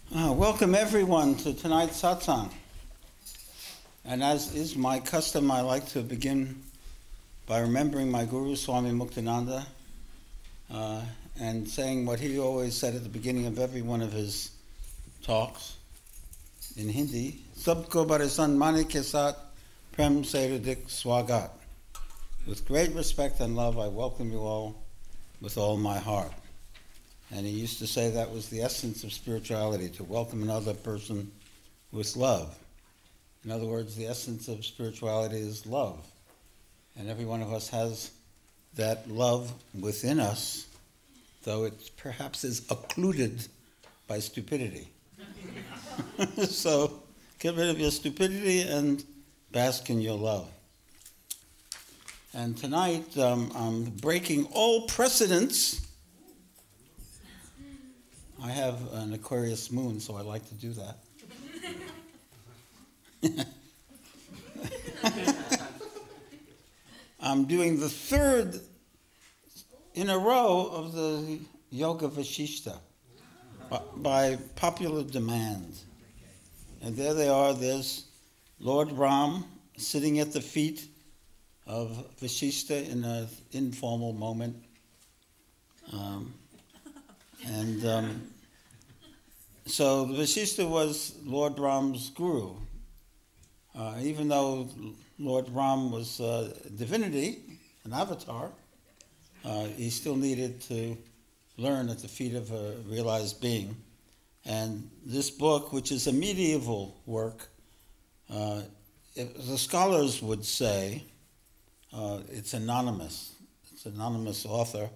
Welcome everyone to tonight's satsang. And as is my custom, I like to begin by remembering my Guru Swami Muktananda and saying what he always said at the beginning of every one of his talks in Hindi. Sabko barasan mani ke saath prem se hridik swagat. With great respect and love, I welcome you all with all my heart. And he used to say that was the essence of spirituality, to welcome another person with love. In other words, the essence of spirituality is love. And every one of us has that love within us, though it perhaps is occluded by stupidity. So get rid of your stupidity and bask in your love. And tonight, I'm breaking all precedents. I have an Aquarius moon, so I like to do that. I'm doing the third in a row of the Yoga Vashishta by popular demand. And there they are, there's Lord Ram sitting at the feet of Vashishta in an informal moment. So Vashishta was Lord Ram's guru. Even though Lord Ram was a divinity, an avatar, he still needed to learn at the feet of a realized being. And this book, which is a medieval work, the scholars would say it's anonymous. It's an anonymous author.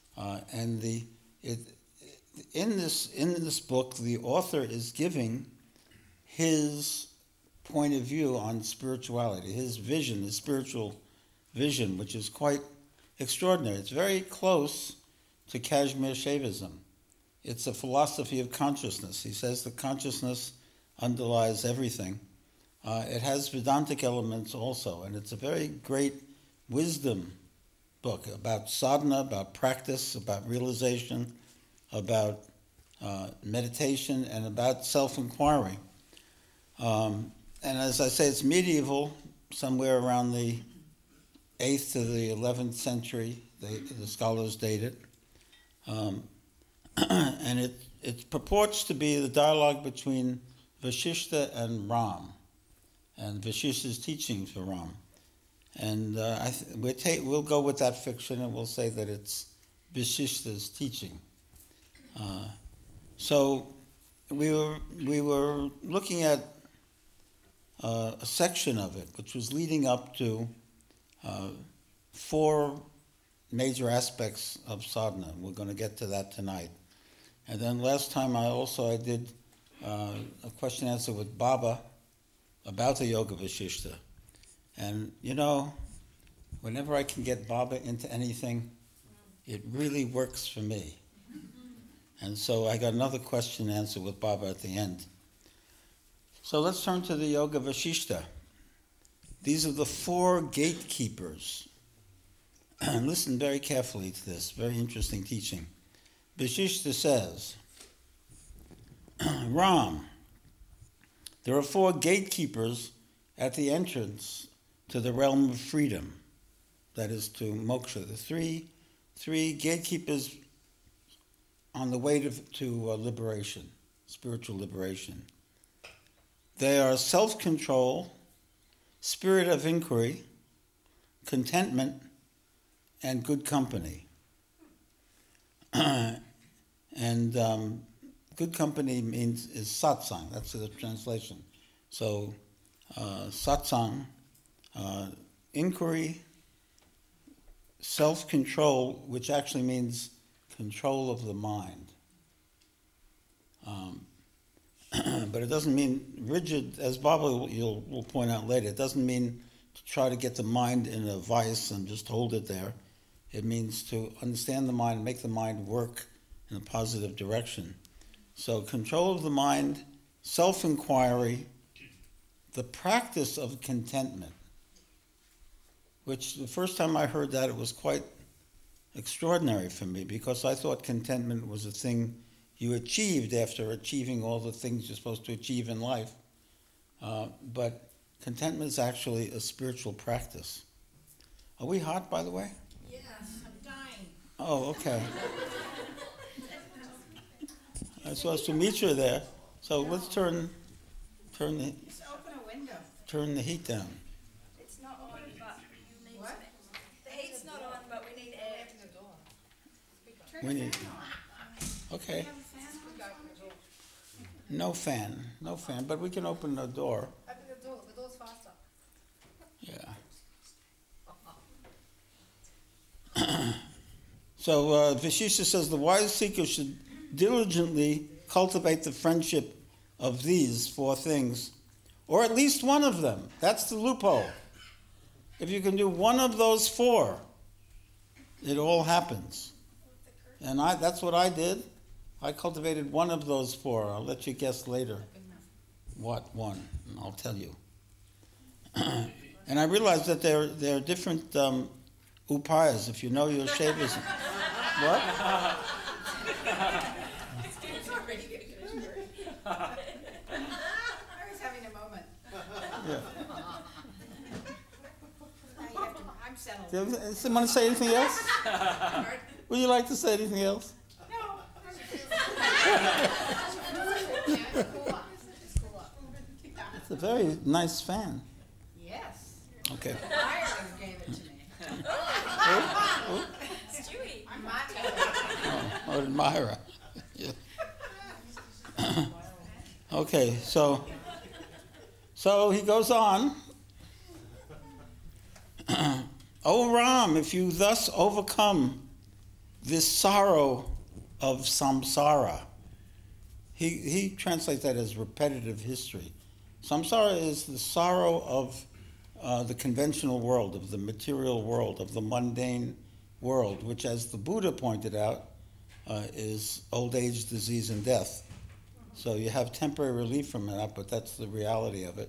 In this book, the author is giving his point of view on spirituality, his vision, his spiritual vision, which is quite extraordinary. It's very close to Kashmir Shaivism. It's a philosophy of consciousness. He says that consciousness underlies everything. It has Vedantic elements also, and it's a very great wisdom book about sadhana, about practice, about realization, about meditation, and about self-inquiry. And as I say, it's medieval, somewhere around the 8th to the 11th century, the scholars date it. And it purports to be the dialogue between Vashishta and Ram, and Vashishta's teaching to Ram. And we'll go with that fiction, and we'll say that it's Vashishta's teaching. So we were looking at a section of it, which was leading up to 4 major aspects of sadhana. We're going to get to that tonight. And then last time I did a question answer with Baba about the Yoga Vashishta. And whenever I can get Baba into anything, it really works for me. And so I got another question answer with Baba at the end. So let's turn to the Yoga Vashishta. These are the 4 gatekeepers. Listen very carefully to this, very interesting teaching. Vashishta says, Ram, there are 4 gatekeepers at the entrance to the realm of freedom, that is to moksha. The three gatekeepers on the way to liberation, spiritual liberation. They are self-control, spirit of inquiry, contentment, and good company. Good company is satsang. That's the translation. So satsang, inquiry, self-control, which actually means control of the mind. But it doesn't mean rigid, as Baba will point out later, it doesn't mean to try to get the mind in a vice and just hold it there. It means to understand the mind, make the mind work in a positive direction. So control of the mind, self-inquiry, the practice of contentment, which the first time I heard that, it was quite extraordinary for me, because I thought contentment was a thing you achieved after achieving all the things you're supposed to achieve in life. But contentment is actually a spiritual practice. Are we hot, by the way? Yes, I'm dying. Oh, okay. I saw Sumitra there, so let's turn Just open a window. the heat down. It's not on, but you need What? some. The heat's not on, but we need air. Turn We the need- fan on. Okay. You have a fan on? No fan, but we can open the door. Open the door. The door's faster. Yeah. So Vashisha says the wise seeker should diligently cultivate the friendship of these four things, or at least one of them. That's the loophole. If you can do one of those four, it all happens. And that's what I did. I cultivated one of those four. I'll let you guess later what one, and I'll tell you. And I realized that there are different upayas. If you know your Shaivism. What? I was having a moment. Yeah. Now you have to, I'm settled. Does someone say anything else? Would you like to say anything else? No. It's a very nice fan. Yes. Okay. Ireland gave it to me. Stewie. I'm not. Oh, Myra. Yeah. Okay, so he goes on. O Ram, if you thus overcome this sorrow of samsara, he translates that as repetitive history. Samsara is the sorrow of the conventional world, of the material world, of the mundane world, which, as the Buddha pointed out, is old age, disease, and death. So you have temporary relief from that, but that's the reality of it.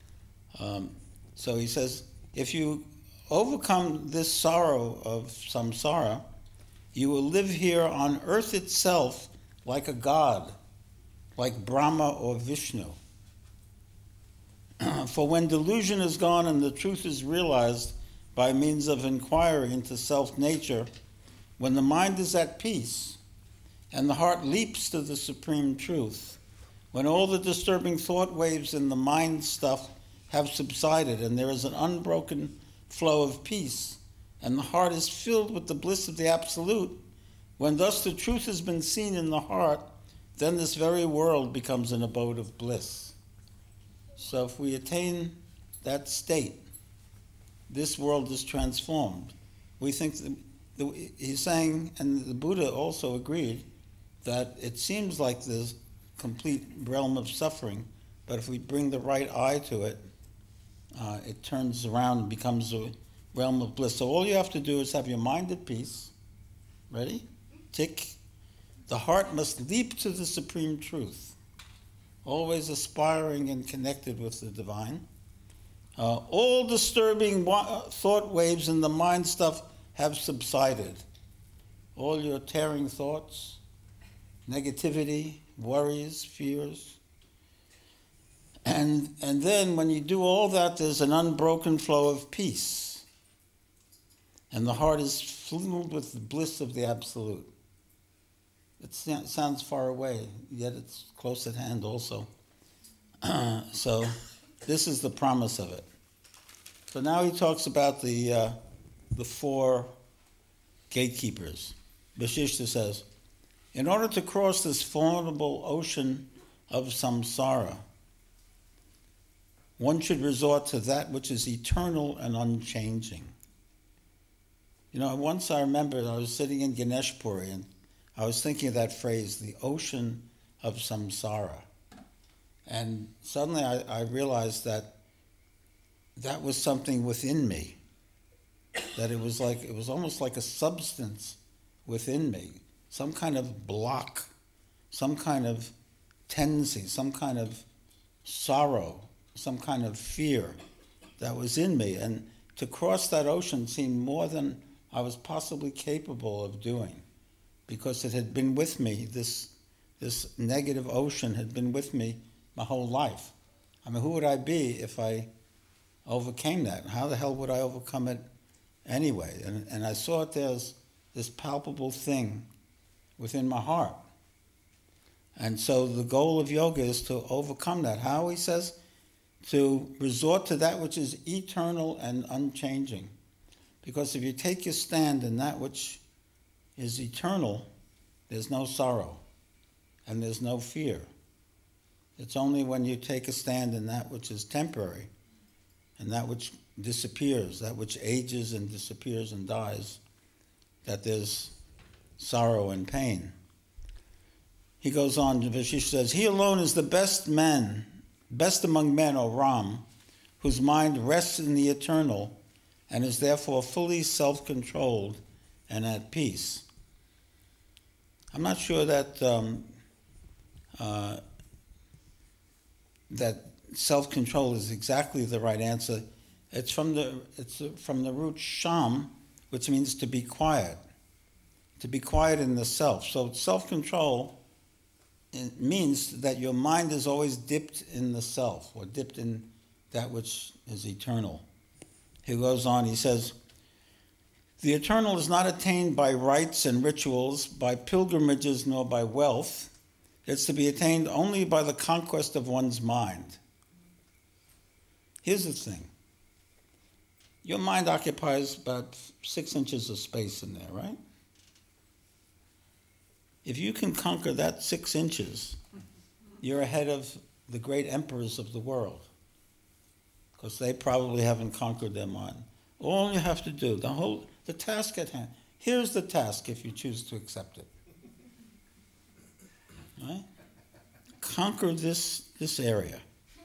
So he says, if you overcome this sorrow of samsara, you will live here on earth itself like a god, like Brahma or Vishnu. For when delusion is gone and the truth is realized by means of inquiry into self-nature, when the mind is at peace and the heart leaps to the supreme truth, when all the disturbing thought waves in the mind stuff have subsided and there is an unbroken flow of peace and the heart is filled with the bliss of the Absolute, when thus the truth has been seen in the heart, then this very world becomes an abode of bliss. So if we attain that state, this world is transformed. We think he's saying, and the Buddha also agreed, that it seems like this complete realm of suffering, but if we bring the right eye to it, it turns around and becomes a realm of bliss. So all you have to do is have your mind at peace. Ready? Tick. The heart must leap to the supreme truth, always aspiring and connected with the divine. All disturbing thought waves in the mind stuff have subsided. All your tearing thoughts, negativity, worries, fears. And then when you do all that, there's an unbroken flow of peace. And the heart is filled with the bliss of the Absolute. It sounds far away, yet it's close at hand also. So this is the promise of it. So now he talks about the four gatekeepers. Vashishtha says, in order to cross this formidable ocean of samsara, one should resort to that which is eternal and unchanging. You know, once I remember I was sitting in Ganesh Puri and I was thinking of that phrase, the ocean of samsara. And suddenly I realized that was something within me. That it was almost like a substance within me. Some kind of block, some kind of tendency, some kind of sorrow, some kind of fear that was in me. And to cross that ocean seemed more than I was possibly capable of doing, because it had been with me, this this negative ocean had been with me my whole life. I mean, who would I be if I overcame that? How the hell would I overcome it anyway? And I saw it as this palpable thing within my heart. And so the goal of yoga is to overcome that. How, he says? To resort to that which is eternal and unchanging. Because if you take your stand in that which is eternal, there's no sorrow and there's no fear. It's only when you take a stand in that which is temporary and that which disappears, that which ages and disappears and dies, that there's sorrow and pain. He goes on, Vashisha says, he alone is the best among men, O Ram, whose mind rests in the eternal and is therefore fully self-controlled and at peace. I'm not sure that that self-control is exactly the right answer. It's from the root sham, which means to be quiet in the self. So self-control, it means that your mind is always dipped in the self, or dipped in that which is eternal. He goes on, he says, the eternal is not attained by rites and rituals, by pilgrimages, nor by wealth. It's to be attained only by the conquest of one's mind. Here's the thing. Your mind occupies about 6 inches of space in there, right? If you can conquer that 6 inches, you're ahead of the great emperors of the world, because they probably haven't conquered their mind. All you have to do, the task at hand, here's the task if you choose to accept it. Right? Conquer this area.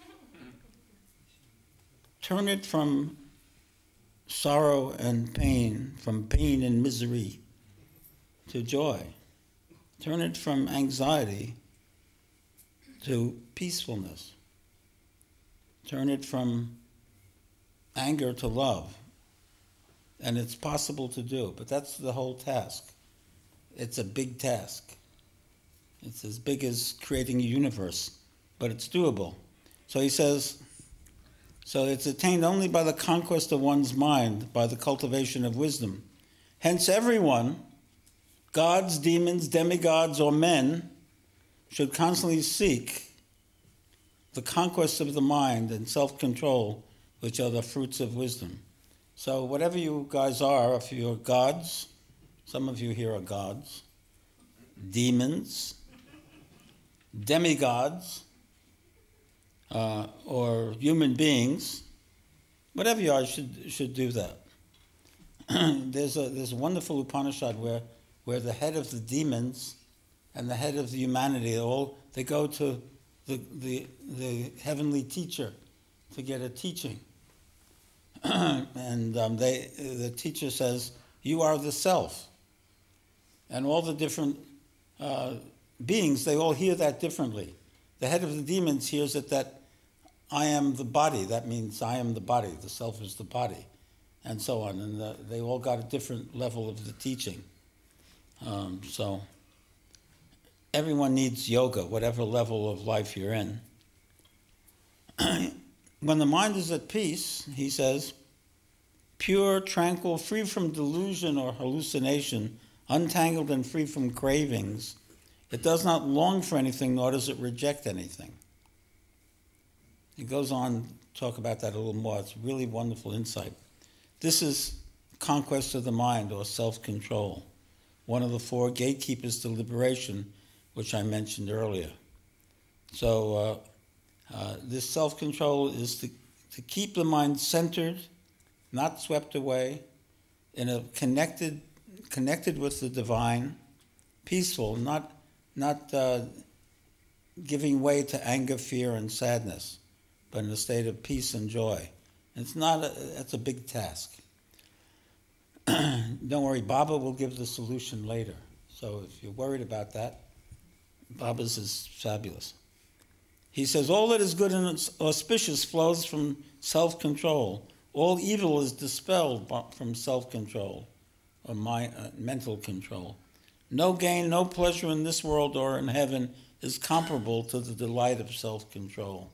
Turn it from sorrow and pain, from pain and misery to joy. Turn it from anxiety to peacefulness. Turn it from anger to love. And it's possible to do, but that's the whole task. It's a big task. It's as big as creating a universe, but it's doable. So he says, so it's attained only by the conquest of one's mind, by the cultivation of wisdom. Hence everyone, gods, demons, demigods, or men, should constantly seek the conquest of the mind and self-control, which are the fruits of wisdom. So whatever you guys are, if you're gods, some of you here are gods, demons, demigods, or human beings, whatever you are, should do that. There's a wonderful Upanishad where the head of the demons and the head of the humanity, they go to the heavenly teacher to get a teaching. And the teacher says, you are the self. And all the different beings, they all hear that differently. The head of the demons hears it that I am the body. That means I am the body. The self is the body. And so on. And they all got a different level of the teaching. So everyone needs yoga, whatever level of life you're in. When the mind is at peace, he says, pure, tranquil, free from delusion or hallucination, untangled and free from cravings, it does not long for anything, nor does it reject anything. He goes on to talk about that a little more. It's really wonderful insight. This is conquest of the mind, or self-control, one of the 4 gatekeepers to liberation, which I mentioned earlier. So this self-control is to keep the mind centered, not swept away, in a connected with the divine, peaceful, not giving way to anger, fear, and sadness, but in a state of peace and joy. That's a big task. Don't worry, Baba will give the solution later. So if you're worried about that, Baba's is fabulous. He says, all that is good and auspicious flows from self-control. All evil is dispelled from self-control, or mental control. No gain, no pleasure in this world or in heaven is comparable to the delight of self-control.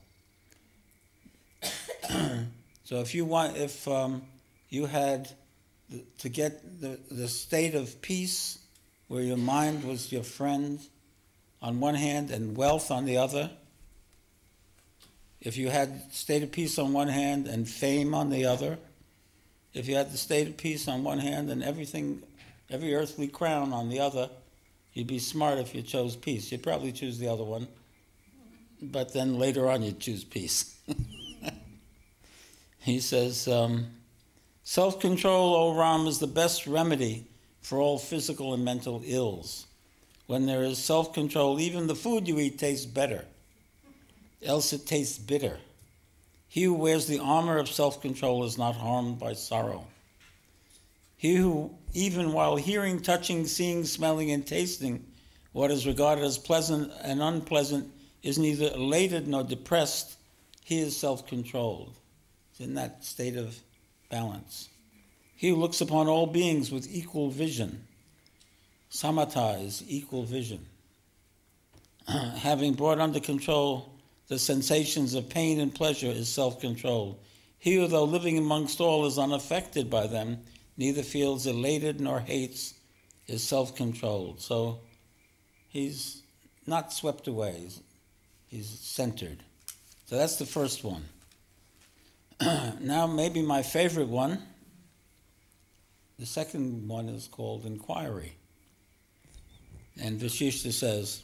So if you had to get the state of peace where your mind was your friend on one hand and wealth on the other, if you had state of peace on one hand and fame on the other, if you had the state of peace on one hand and everything, every earthly crown on the other, you'd be smart if you chose peace. You'd probably choose the other one, but then later on you'd choose peace. He says, self-control, O Ram, is the best remedy for all physical and mental ills. When there is self-control, even the food you eat tastes better, else it tastes bitter. He who wears the armor of self-control is not harmed by sorrow. He who, even while hearing, touching, seeing, smelling, and tasting what is regarded as pleasant and unpleasant, is neither elated nor depressed, he is self-controlled. He's in that state of balance. He who looks upon all beings with equal vision, samatha is equal vision, having brought under control the sensations of pain and pleasure, is self-controlled. He who, though living amongst all, is unaffected by them, neither feels elated nor hates, is self-controlled. So he's not swept away, he's centered. So that's the first one. Now maybe my favorite one, the second one is called inquiry. And Vasishta says,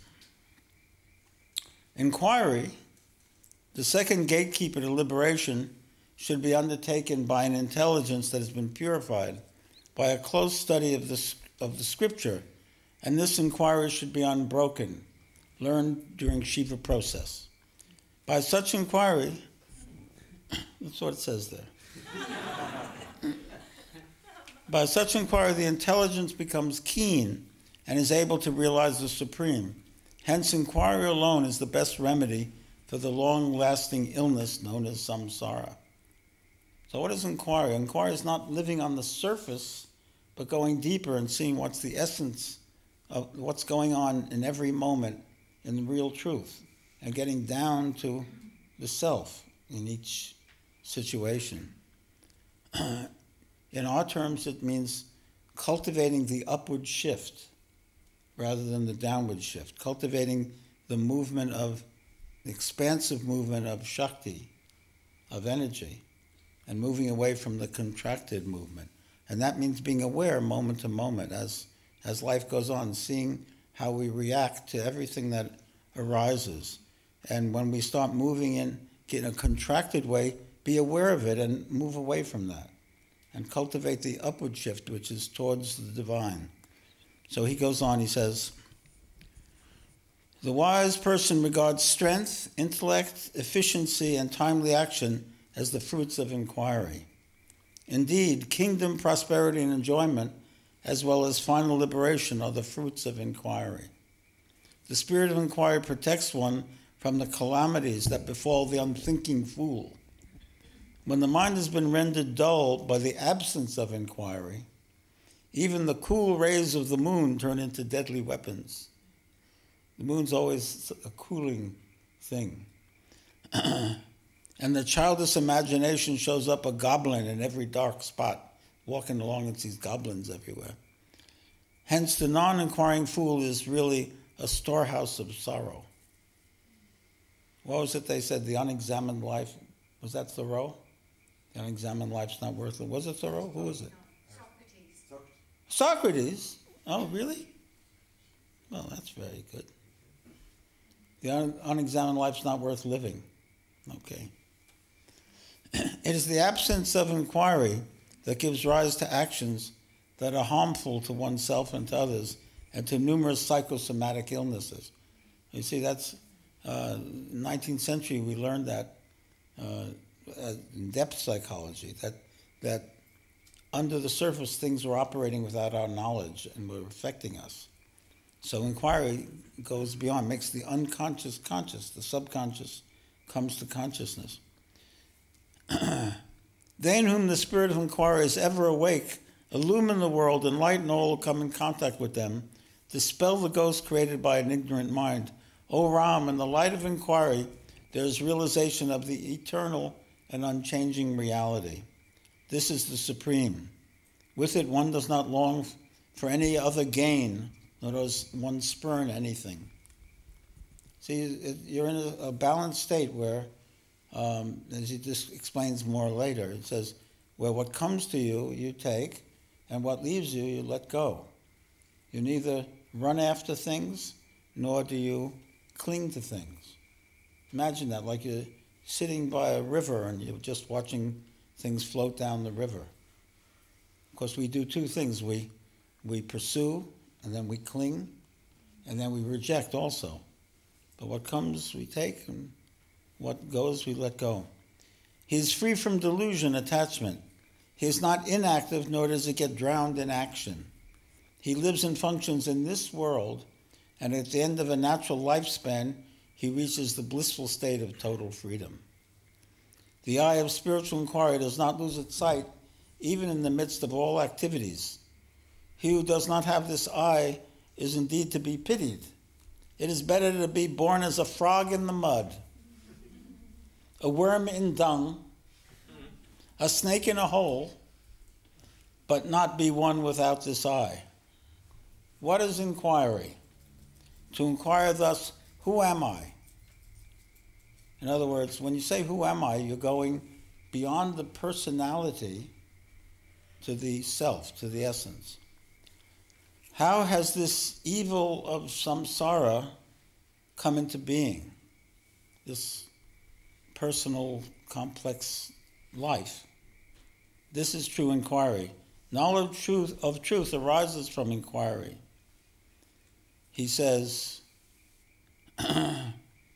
inquiry, the second gatekeeper to liberation, should be undertaken by an intelligence that has been purified by a close study of the scripture, and this inquiry should be unbroken, learned during Shiva process. By such inquiry, that's what it says there. By such inquiry, the intelligence becomes keen and is able to realize the supreme. Hence, inquiry alone is the best remedy for the long-lasting illness known as samsara. So what is inquiry? Inquiry is not living on the surface, but going deeper and seeing what's the essence of what's going on in every moment in the real truth, and getting down to the self in each situation. In our terms, it means cultivating the upward shift rather than the downward shift, cultivating the movement of, the expansive movement of Shakti, of energy, and moving away from the contracted movement. And that means being aware moment to moment as life goes on, seeing how we react to everything that arises. And when we start moving in a contracted way, be aware of it and move away from that. And cultivate the upward shift, which is towards the divine. So he goes on, he says, the wise person regards strength, intellect, efficiency, and timely action as the fruits of inquiry. Indeed, kingdom, prosperity, and enjoyment, as well as final liberation, are the fruits of inquiry. The spirit of inquiry protects one from the calamities that befall the unthinking fool. When the mind has been rendered dull by the absence of inquiry, even the cool rays of the moon turn into deadly weapons. The moon's always a cooling thing. And the childish imagination shows up a goblin in every dark spot, walking along and sees goblins everywhere. Hence, the non-inquiring fool is really a storehouse of sorrow. What was it they said? The unexamined life, was that Thoreau? The unexamined life's not worth it. Was it Thoreau? Who was it? Socrates? Oh, really? Well, that's very good. The unexamined life's not worth living. Okay. It is the absence of inquiry that gives rise to actions that are harmful to oneself and to others, and to numerous psychosomatic illnesses. You see, that's 19th century. We learned that in depth psychology, that under the surface things were operating without our knowledge and were affecting us. So inquiry goes beyond, makes the unconscious conscious, the subconscious comes to consciousness. They in whom the spirit of inquiry is ever awake illumine the world, enlighten all who come in contact with them, dispel the ghost created by an ignorant mind, O Ram, in the light of inquiry, there is realization of the eternal and unchanging reality. This is the supreme. With it, one does not long for any other gain, nor does one spurn anything. See, you're in a balanced state where, as he just explains more later, it says, where what comes to you, you take, and what leaves you, you let go. You neither run after things, nor do you cling to things. Imagine that, like you're sitting by a river and you're just watching things float down the river. Of course, we do two things. We pursue, and then we cling, and then we reject also. But what comes, we take, and what goes, we let go. He is free from delusion, attachment. He is not inactive, nor does it get drowned in action. He lives and functions in this world, and at the end of a natural lifespan, he reaches the blissful state of total freedom. The eye of spiritual inquiry does not lose its sight, even in the midst of all activities. He who does not have this eye is indeed to be pitied. It is better to be born as a frog in the mud, a worm in dung, a snake in a hole, but not be one without this eye. What is inquiry? To inquire thus, who am I? In other words, when you say who am I, you're going beyond the personality to the self, to the essence. How has this evil of samsara come into being? This personal, complex life. This is true inquiry. Knowledge of truth arises from inquiry. He says, Vicharaj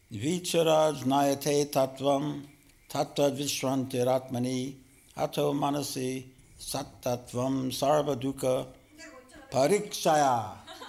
nayate tattvam tattva vishrantiratmani ato manasi sattattvam sarva dukkha parikshaya.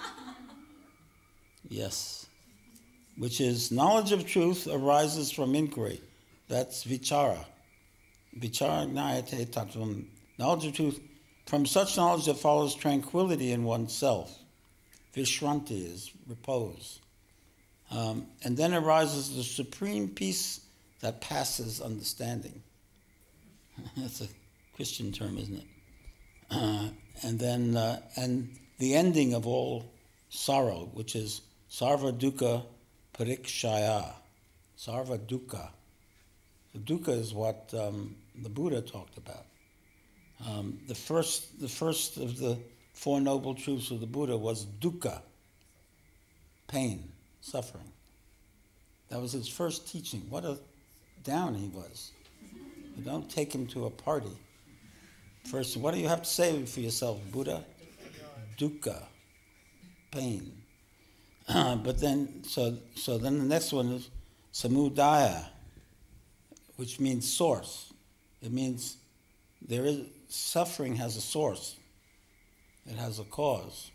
Yes. Which is, knowledge of truth arises from inquiry. That's vichara. Vichara gnayate tattvam. Knowledge of truth. From such knowledge there follows tranquility in oneself. Vishranti is repose. And then arises the supreme peace that passes understanding. That's a Christian term, isn't it? And then and the ending of all sorrow, which is sarva dukkha parikshaya. Sarva dukkha. The dukkha is what the Buddha talked about. The first of the Four Noble Truths of the Buddha was dukkha, pain, suffering. That was his first teaching. What a down he was. You don't take him to a party. First, what do you have to say for yourself, Buddha? Dukkha, pain. But then, so then the next one is samudaya, which means source. It means suffering has a source. It has a cause.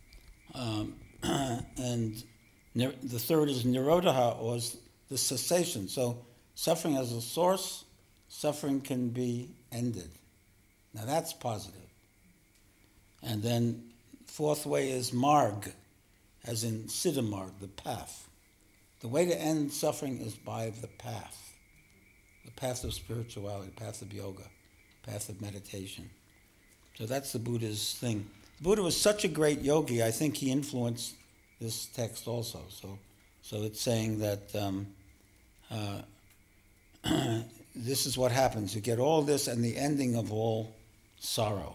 And the third is nirodha, or the cessation. So suffering has a source, suffering can be ended. Now that's positive. And then fourth way is marg, as in siddhamarg, the path. The way to end suffering is by the path of spirituality, path of yoga, path of meditation. So that's the Buddha's thing. The Buddha was such a great yogi, I think he influenced this text also. So it's saying that this is what happens. You get all this and the ending of all sorrow.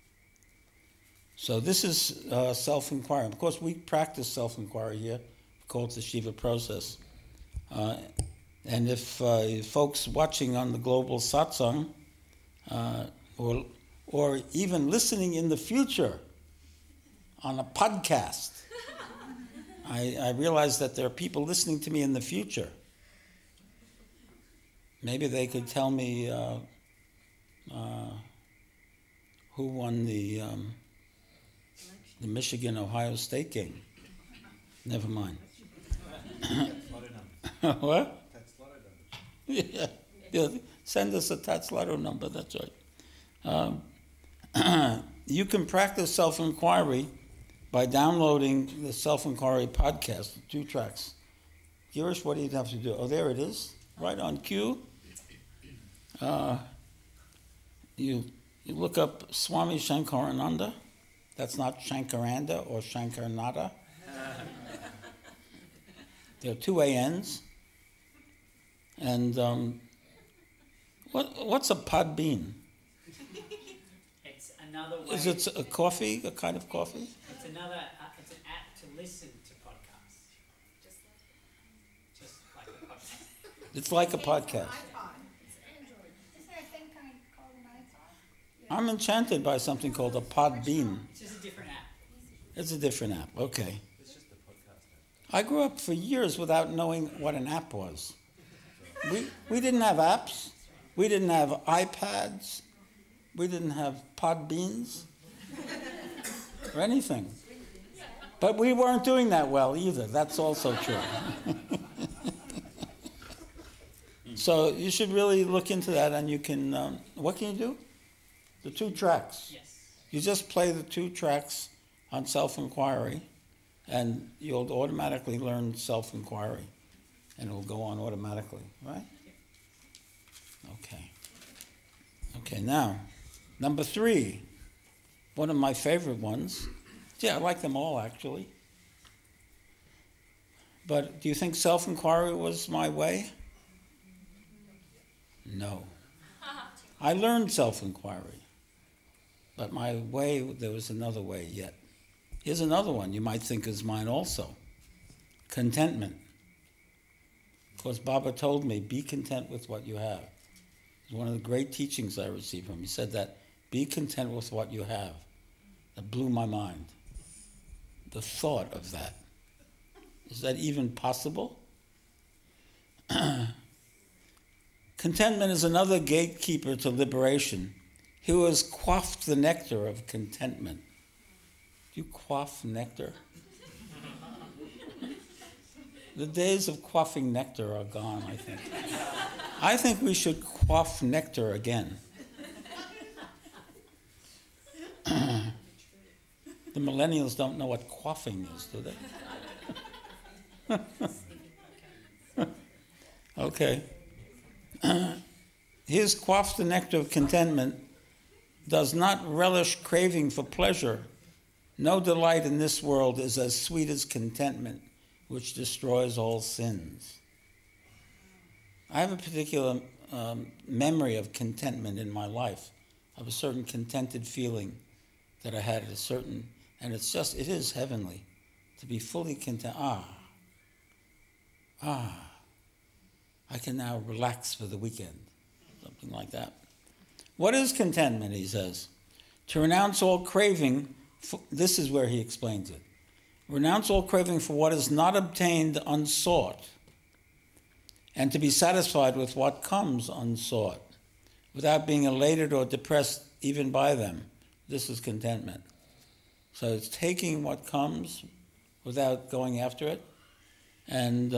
So this is self-inquiry. Of course, we practice self-inquiry here. We call it the Shiva process. And if folks watching on the global satsang, or even listening in the future on a podcast, I realize that there are people listening to me in the future. Maybe they could tell me who won the Michigan-Ohio State game. Never mind. What? Yeah. Send us a Tatzlato number, that's right. You can practice self-inquiry by downloading the Self-Inquiry podcast, 2 tracks. Girish, what do you have to do? Oh, there it is, right on cue. You look up Swami Shankarananda. That's not Shankaranda or Shankarananda. There are two ANs. And what's a pod bean? It's another way. Is it a coffee, a kind of coffee? It's another. It's an app to listen to podcasts. Just like a podcast. It's like a Came from podcast. iPod. It's Android. Isn't there a thing kind of called an iPod? I'm enchanted by something called a pod bean. It's just a different app. It's a different app, okay. I grew up for years without knowing what an app was. We didn't have apps. We didn't have iPads. We didn't have pod beans or anything. But we weren't doing that well either. That's also true. So you should really look into that, and you can, what can you do? The 2 tracks. Yes. You just play the 2 tracks on self-inquiry, and you'll automatically learn self-inquiry, and it will go on automatically, right? Okay. Okay, now, number 3, one of my favorite ones. Yeah, I like them all, actually. But do you think self-inquiry was my way? No. I learned self-inquiry. But my way, there was another way yet. Here's another one you might think is mine also. Contentment. Of course, Baba told me, be content with what you have. It's one of the great teachings I received from him. He said that, be content with what you have. That blew my mind. The thought of that. Is that even possible? Contentment is another gatekeeper to liberation. He who has quaffed the nectar of contentment. Do you quaff nectar? The days of quaffing nectar are gone, I think. I think we should quaff nectar again. The millennials don't know what quaffing is, do they? Okay. He has quaffed the nectar of contentment, does not relish craving for pleasure. No delight in this world is as sweet as contentment, which destroys all sins. I have a particular memory of contentment in my life, of a certain contented feeling that I had at a certain, and it is heavenly, to be fully content. I can now relax for the weekend, something like that. What is contentment, he says? To renounce all craving, this is where he explains it. Renounce all craving for what is not obtained unsought, and to be satisfied with what comes unsought, without being elated or depressed even by them. This is contentment. So it's taking what comes without going after it, and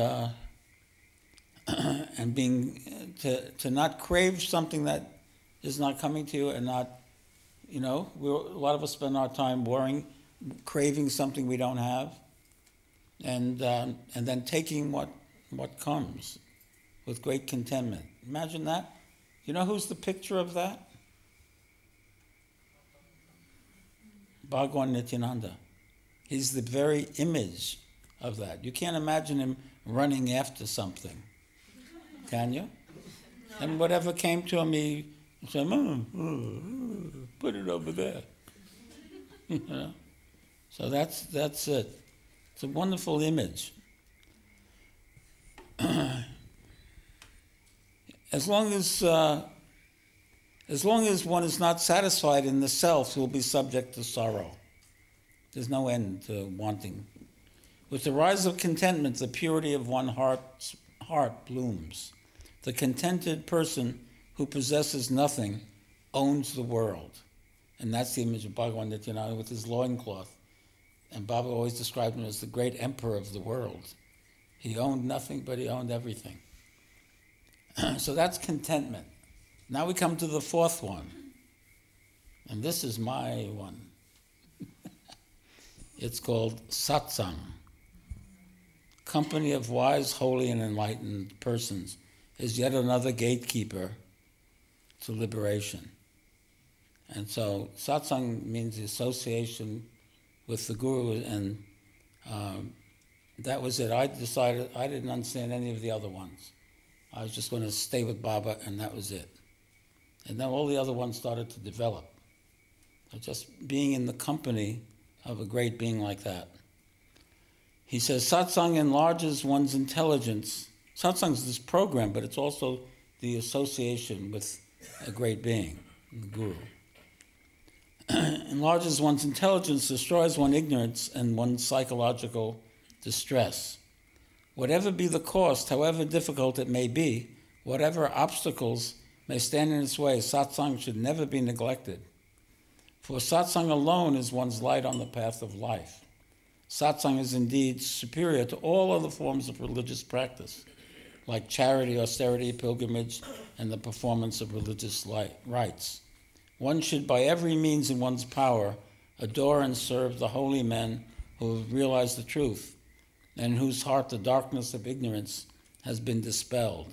being to not crave something that is not coming to you, and not, a lot of us spend our time worrying, craving something we don't have, and then taking what comes with great contentment. Imagine that. You know who's the picture of that? Bhagwan Nityananda. He's the very image of that. You can't imagine him running after something, can you? And whatever came to him, he said, put it over there. So that's it. It's a wonderful image. As long as one is not satisfied in the self, will be subject to sorrow. There's no end to wanting. With the rise of contentment, the purity of one heart blooms. The contented person who possesses nothing owns the world. And that's the image of Bhagavan Nityananda with his loincloth. And Baba always described him as the great emperor of the world. He owned nothing, but he owned everything. So that's contentment. Now we come to the 4th one. And this is my one. It's called satsang. company of wise, holy, and enlightened persons is yet another gatekeeper to liberation. And so satsang means the association with the Guru, and that was it. I decided I didn't understand any of the other ones. I was just going to stay with Baba, and that was it. And then all the other ones started to develop. So just being in the company of a great being like that. He says, satsang enlarges one's intelligence. Satsang is this program, but it's also the association with a great being, the Guru. Enlarges one's intelligence, destroys one's ignorance and one's psychological distress. Whatever be the cost, however difficult it may be, whatever obstacles may stand in its way, satsang should never be neglected. For satsang alone is one's light on the path of life. Satsang is indeed superior to all other forms of religious practice, like charity, austerity, pilgrimage, and the performance of religious rites. One should, by every means in one's power, adore and serve the holy men who have realized the truth, and in whose heart the darkness of ignorance has been dispelled.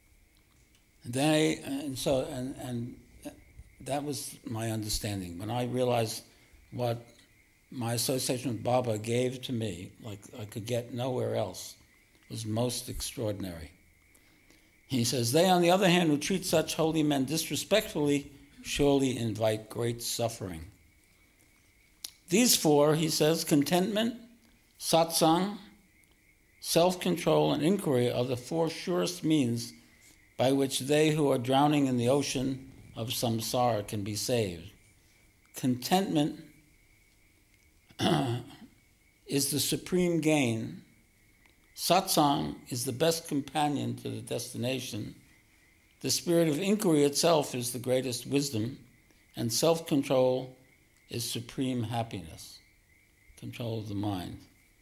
And that was my understanding. When I realized what my association with Baba gave to me, like I could get nowhere else, was most extraordinary. He says, they, on the other hand, who treat such holy men disrespectfully, surely invite great suffering. These four, he says, contentment, satsang, self-control, and inquiry are the four surest means by which they who are drowning in the ocean of samsara can be saved. Contentment is the supreme gain. Satsang is the best companion to the destination. The spirit of inquiry itself is the greatest wisdom, and self-control is supreme happiness, control of the mind.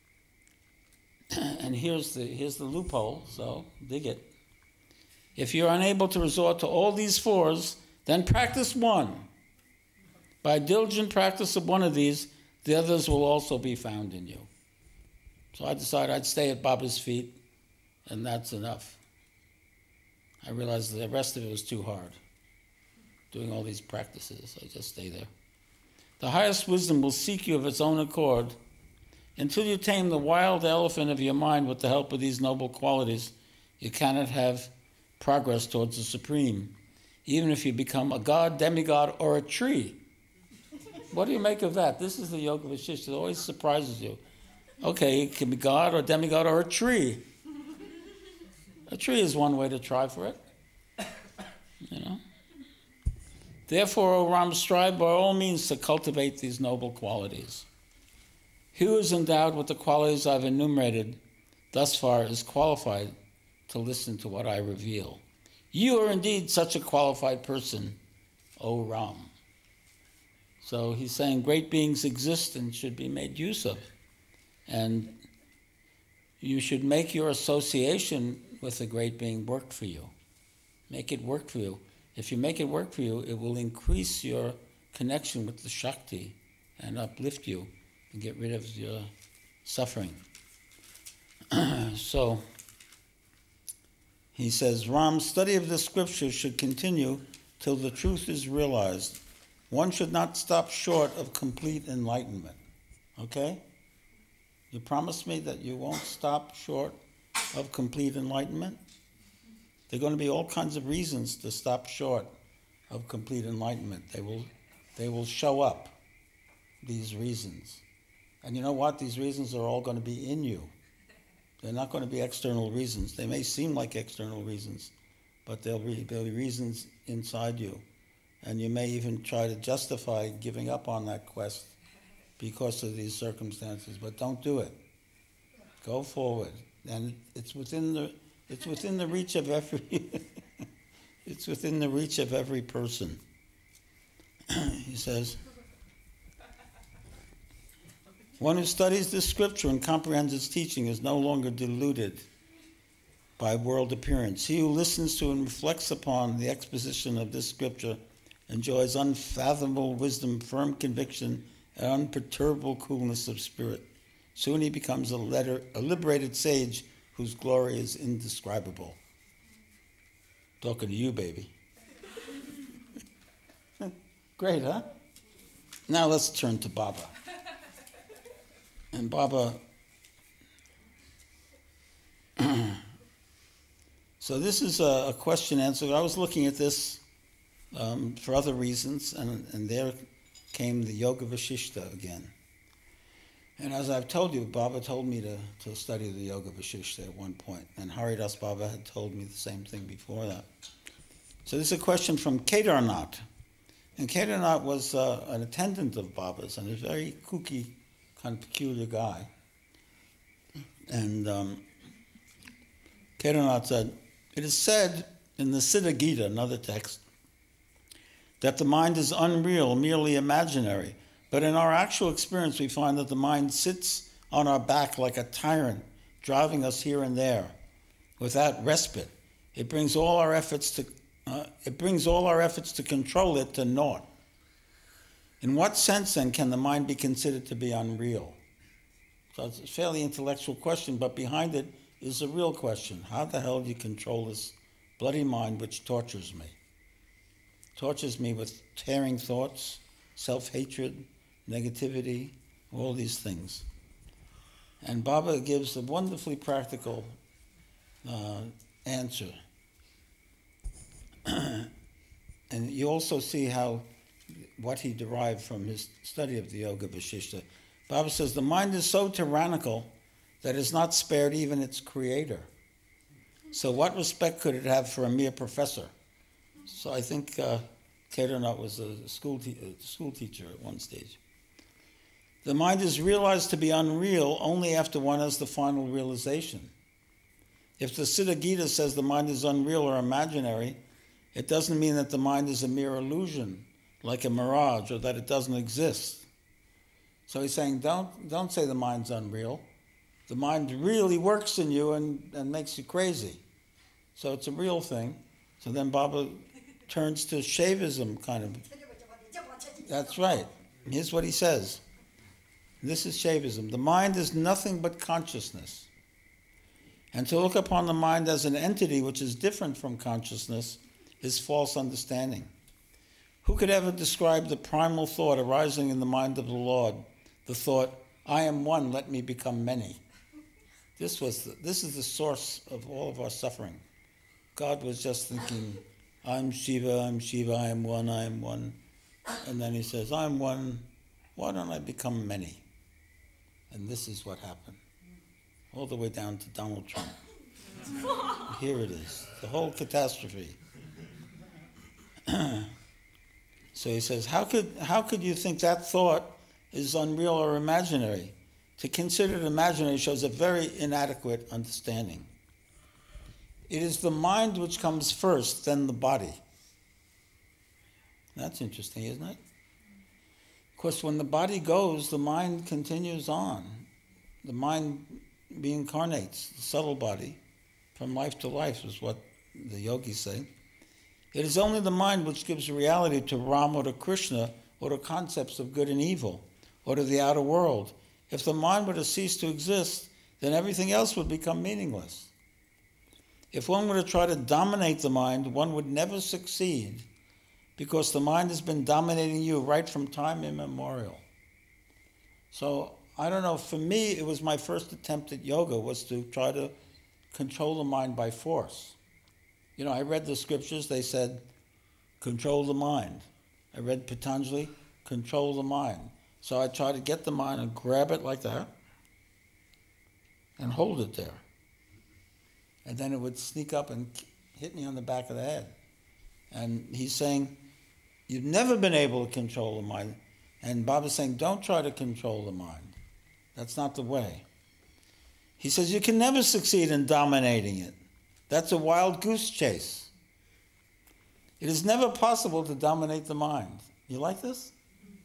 And here's the loophole, so dig it. If you're unable to resort to all these fours, then practice one. By diligent practice of one of these, the others will also be found in you. So I decided I'd stay at Baba's feet, and that's enough. I realized the rest of it was too hard, doing all these practices. I just stay there. The highest wisdom will seek you of its own accord. Until you tame the wild elephant of your mind with the help of these noble qualities, you cannot have progress towards the supreme, even if you become a god, demigod, or a tree. What do you make of that? This is the Yoga Vasishtha. It always surprises you. Okay, it can be God or demigod or a tree. A tree is one way to try for it. You know? Therefore, O Ram, strive by all means to cultivate these noble qualities. He who is endowed with the qualities I've enumerated thus far is qualified to listen to what I reveal. You are indeed such a qualified person, O Ram. So he's saying great beings exist and should be made use of. And you should make your association with a great being work for you. Make it work for you. If you make it work for you, it will increase your connection with the Shakti and uplift you and get rid of your suffering. So he says, Ram, study of the scriptures should continue till the truth is realized. One should not stop short of complete enlightenment. Okay? You promise me that you won't stop short of complete enlightenment? There are going to be all kinds of reasons to stop short of complete enlightenment. They will show up, these reasons. And you know what? These reasons are all going to be in you. They're not going to be external reasons. They may seem like external reasons, but there'll be reasons inside you. And you may even try to justify giving up on that quest because of these circumstances, but don't do it. Go forward. And it's within the reach of every it's within the reach of every person. He says, one who studies this scripture and comprehends its teaching is no longer deluded by world appearance. He who listens to and reflects upon the exposition of this scripture enjoys unfathomable wisdom, firm conviction, and unperturbable coolness of spirit. Soon he becomes a liberated sage whose glory is indescribable. Talking to you, baby. Great, huh? Now let's turn to Baba. And Baba... So this is a question answer. I was looking at this for other reasons, and there came the Yoga Vasishta again. And as I've told you, Baba told me to study the Yoga Vasishta at one point, and Haridas Baba had told me the same thing before that. So this is a question from Kedarnath. And Kedarnath was an attendant of Baba's, and a very kooky, kind of peculiar guy. And Kedarnath said, "It is said in the Siddha Gita, another text, that the mind is unreal, merely imaginary. But in our actual experience, we find that the mind sits on our back like a tyrant, driving us here and there, without respite. It brings all our efforts to control it to naught. In what sense, then, can the mind be considered to be unreal?" So it's a fairly intellectual question, but behind it is a real question. How the hell do you control this bloody mind which tortures me? Tortures me with tearing thoughts, self-hatred, negativity, all these things. And Baba gives a wonderfully practical answer. And you also see what he derived from his study of the Yoga Vasishta. Baba says, the mind is so tyrannical that it's not spared even its creator. So what respect could it have for a mere professor? So I think Kedarnath was a school teacher at one stage. The mind is realized to be unreal only after one has the final realization. If the Siddha Gita says the mind is unreal or imaginary, it doesn't mean that the mind is a mere illusion, like a mirage, or that it doesn't exist. So he's saying, don't say the mind's unreal. The mind really works in you and makes you crazy. So it's a real thing. So then Baba turns to Shaivism, kind of. That's right. Here's what he says. This is Shaivism. The mind is nothing but consciousness. And to look upon the mind as an entity which is different from consciousness is false understanding. Who could ever describe the primal thought arising in the mind of the Lord? The thought, I am one, let me become many. This is the source of all of our suffering. God was just thinking, I'm Shiva, I am one, I am one. And then he says, I'm one, why don't I become many? And this is what happened. All the way down to Donald Trump. Here it is, the whole catastrophe. So he says, how could you think that thought is unreal or imaginary? To consider it imaginary shows a very inadequate understanding. It is the mind which comes first, then the body. That's interesting, isn't it? Of course, when the body goes, the mind continues on. The mind reincarnates, the subtle body, from life to life, is what the yogis say. It is only the mind which gives reality to Ram or to Krishna or to concepts of good and evil or to the outer world. If the mind were to cease to exist, then everything else would become meaningless. If one were to try to dominate the mind, one would never succeed because the mind has been dominating you right from time immemorial. So, I don't know, for me, it was my first attempt at yoga was to try to control the mind by force. You know, I read the scriptures, they said, control the mind. I read Patanjali, control the mind. So I tried to get the mind and grab it like that and hold it there. And then it would sneak up and hit me on the back of the head. And he's saying, you've never been able to control the mind. And Baba's saying, don't try to control the mind. That's not the way. He says, you can never succeed in dominating it. That's a wild goose chase. It is never possible to dominate the mind. You like this?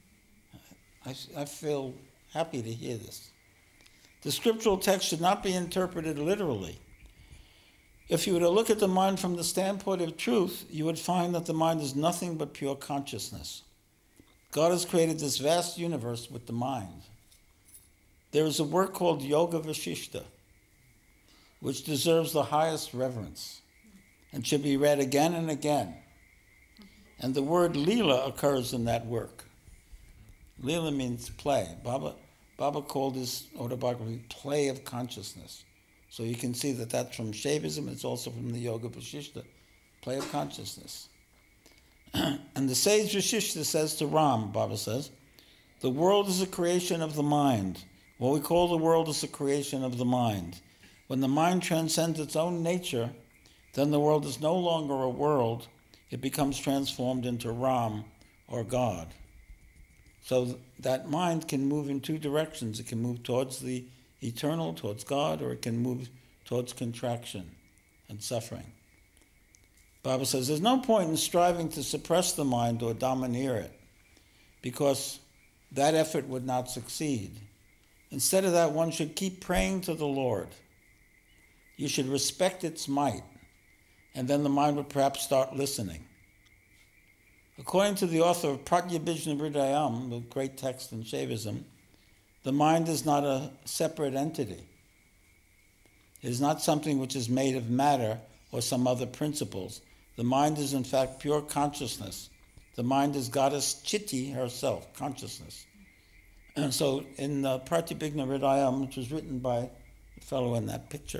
I feel happy to hear this. The scriptural text should not be interpreted literally. If you were to look at the mind from the standpoint of truth, you would find that the mind is nothing but pure consciousness. God has created this vast universe with the mind. there is a work called Yoga Vasishta, which deserves the highest reverence and should be read again and again. And the word Leela occurs in that work. Leela means play. Baba called his autobiography Play of Consciousness. So you can see that that's from Shaivism, it's also from the Yoga Vasishta, Play of Consciousness. And the sage Vasishta says to Ram, Baba says, the world is a creation of the mind. What we call the world is a creation of the mind. When the mind transcends its own nature, then the world is no longer a world, it becomes transformed into Ram, or God. So that mind can move in two directions. It can move towards the eternal, towards God, or it can move towards contraction and suffering. Baba says there's no point in striving to suppress the mind or domineer it, because that effort would not succeed. Instead of that, one should keep praying to the Lord. You should respect its might, and then the mind would perhaps start listening. According to the author of Pratyabhijna Hridayam, the great text in Shaivism, the mind is not a separate entity. It is not something which is made of matter or some other principles. The mind is in fact pure consciousness. The mind is goddess Chitti herself, consciousness. And so in Pratyabhijna Hridayam, which was written by the fellow in that picture,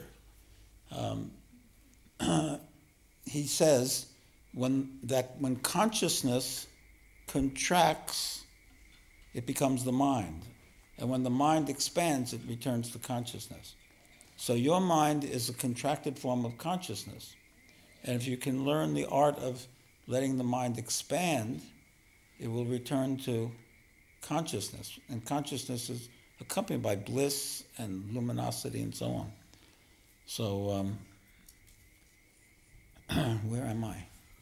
he says when consciousness contracts, it becomes the mind. And when the mind expands, it returns to consciousness. So your mind is a contracted form of consciousness. And if you can learn the art of letting the mind expand, it will return to consciousness. And consciousness is accompanied by bliss and luminosity and so on. So, where am I?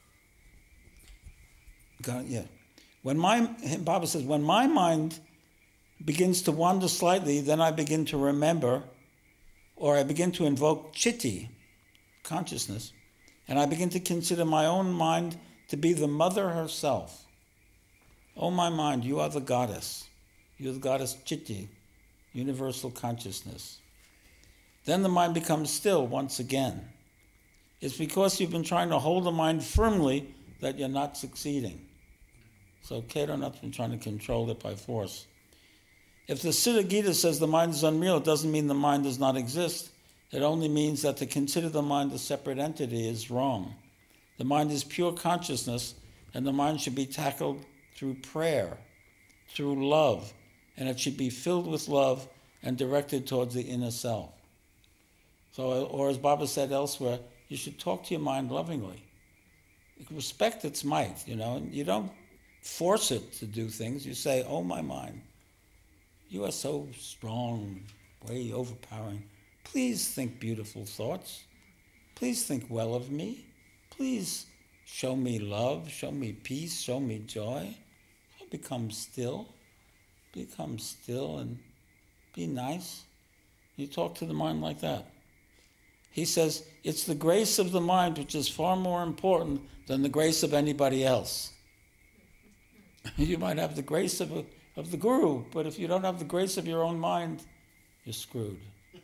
Baba says, when my mind begins to wander slightly, then I begin to remember, or I begin to invoke Chitti, consciousness, and I begin to consider my own mind to be the mother herself. Oh, my mind, you are the goddess. You are the goddess Chitti, universal consciousness. Then the mind becomes still once again. It's because you've been trying to hold the mind firmly that you're not succeeding. So Kedarnath's been trying to control it by force. If the Siddha Gita says the mind is unreal, it doesn't mean the mind does not exist. It only means that to consider the mind a separate entity is wrong. The mind is pure consciousness, and the mind should be tackled through prayer, through love, and it should be filled with love and directed towards the inner self. So, or as Baba said elsewhere, you should talk to your mind lovingly. Respect its might, You don't force it to do things. You say, oh, my mind, you are so strong, way overpowering. Please think beautiful thoughts. Please think well of me. Please show me love, show me peace, show me joy. Become still and be nice. You talk to the mind like that. He says, it's the grace of the mind which is far more important than the grace of anybody else. You might have the grace of the guru, but if you don't have the grace of your own mind, you're screwed.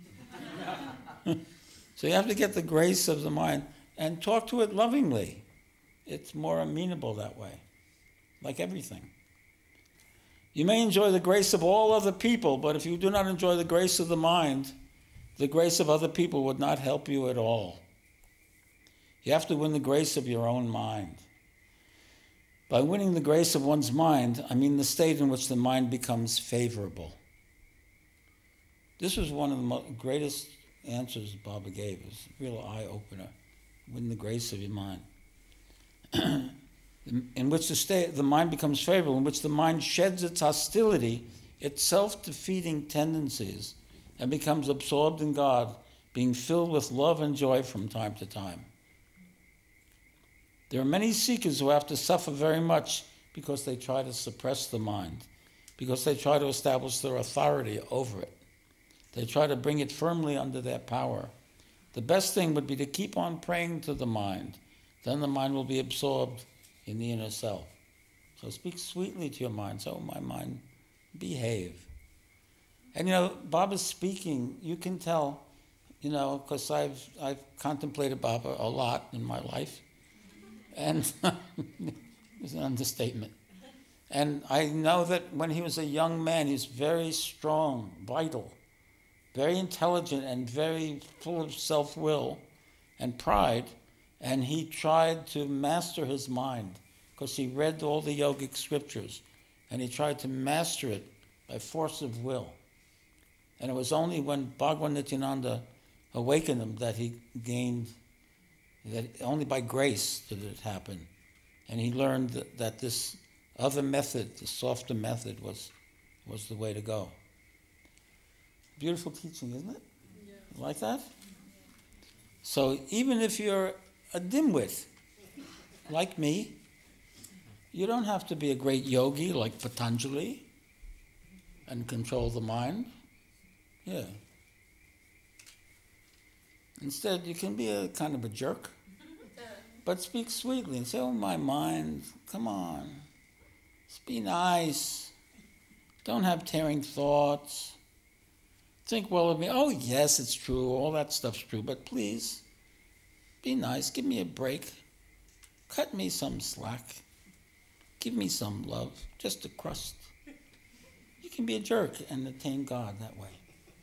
So you have to get the grace of the mind and talk to it lovingly. It's more amenable that way, like everything. You may enjoy the grace of all other people, but if you do not enjoy the grace of the mind, the grace of other people would not help you at all. You have to win the grace of your own mind. By winning the grace of one's mind, I mean the state in which the mind becomes favorable. This was one of the greatest answers Baba gave. It was a real eye-opener. Win the grace of your mind. In which the mind becomes favorable, in which the mind sheds its hostility, its self-defeating tendencies, and becomes absorbed in God, being filled with love and joy from time to time. There are many seekers who have to suffer very much because they try to suppress the mind, because they try to establish their authority over it. They try to bring it firmly under their power. The best thing would be to keep on praying to the mind. Then the mind will be absorbed in the inner self. So speak sweetly to your mind. So, my mind, behave. And Baba's speaking, you can tell, because I've contemplated Baba a lot in my life, and it's an understatement. And I know that when he was a young man, he was very strong, vital, very intelligent, and very full of self-will and pride. And he tried to master his mind because he read all the yogic scriptures, and he tried to master it by force of will. And it was only when Bhagwan Nityananda awakened him that he gained, that only by grace did it happen. And he learned that this other method, the softer method, was the way to go. Beautiful teaching, isn't it? Yeah. Like that? So even if you're a dimwit, like me, you don't have to be a great yogi like Patanjali and control the mind. Yeah. Instead, you can be a kind of a jerk, but speak sweetly and say, "Oh, my mind, come on. Just be nice. Don't have tearing thoughts. Think well of me. Oh, yes, it's true. All that stuff's true. But please, be nice. Give me a break. Cut me some slack. Give me some love. Just a crust." You can be a jerk and attain God that way.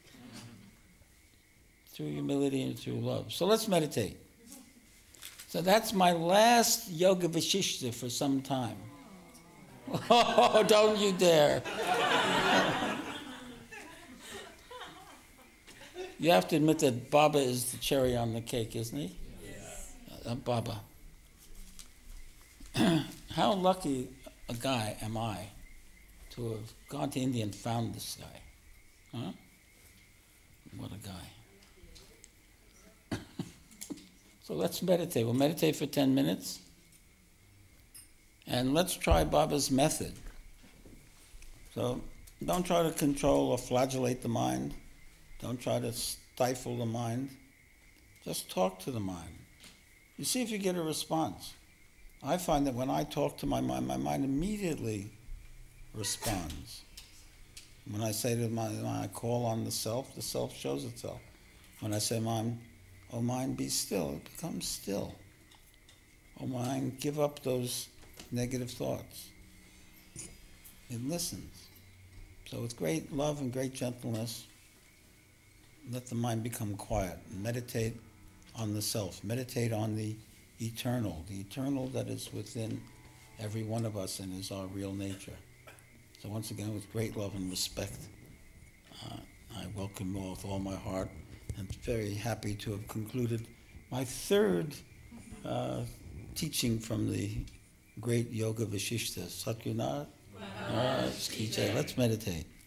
Through humility and through love. So let's meditate. So that's my last Yoga Vashishta for some time. Oh, don't you dare. You have to admit that Baba is the cherry on the cake, isn't he? Yeah. Baba. How lucky a guy am I to have gone to India and found this guy. Huh? What a guy. So let's meditate. We'll meditate for 10 minutes. And let's try Baba's method. So don't try to control or flagellate the mind. Don't try to stifle the mind. Just talk to the mind. You see if you get a response. I find that when I talk to my mind immediately responds. When I say to my mind, I call on the self shows itself. When I say, "Oh mind, be still," it becomes still. "Oh mind, give up those negative thoughts." It listens. So with great love and great gentleness, let the mind become quiet. Meditate on the self. Meditate on the eternal that is within every one of us and is our real nature. So once again, with great love and respect, I welcome you all with all my heart, and very happy to have concluded my third teaching from the great Yoga Vashishta, Satguru Maharaj Ki Jai. Let's meditate.